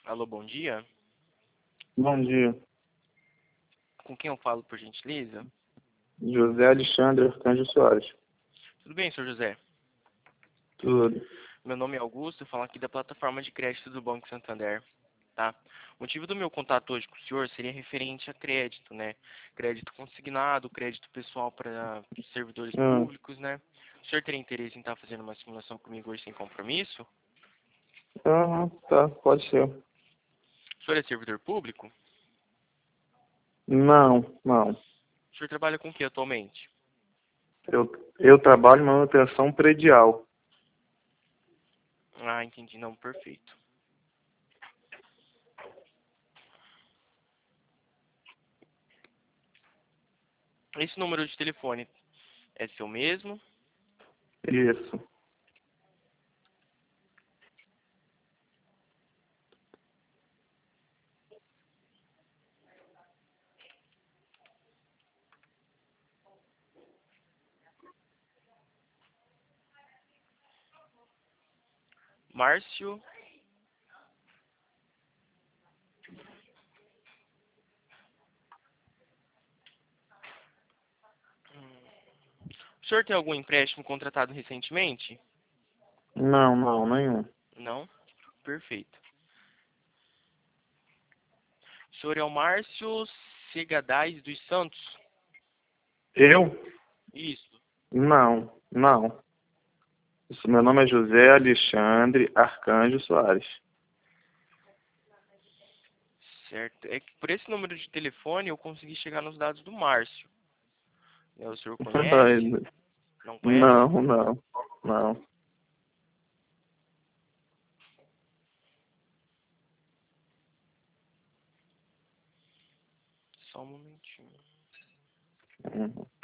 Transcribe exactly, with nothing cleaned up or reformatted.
Alô, bom dia. Bom dia. Com quem eu falo, por gentileza? José Alexandre Arcanjo Soares. Tudo bem, senhor José? Tudo. Meu nome é Augusto, eu falo aqui da plataforma de crédito do Banco Santander, tá? O motivo do meu contato hoje com o senhor seria referente a crédito, né? Crédito consignado, crédito pessoal para servidores Ah, públicos, né? O senhor teria interesse em estar fazendo uma simulação comigo hoje sem compromisso? ah, tá, pode ser. O senhor é servidor público? Não, não. O senhor trabalha com o que atualmente? Eu, eu trabalho em manutenção predial. Ah, entendi, não, perfeito. Esse número de telefone é seu mesmo? Isso. Márcio? O senhor tem algum empréstimo contratado recentemente? Não, não, nenhum. Não? Perfeito. O senhor é o Márcio Segadais dos Santos? Eu? Isso. Não, não. Isso, meu nome é José Alexandre Arcanjo Soares. Certo. É que por esse número de telefone eu consegui chegar nos dados do Márcio. É, o senhor conhece? Não conhece? Não, não, não. Só um momentinho. Uhum.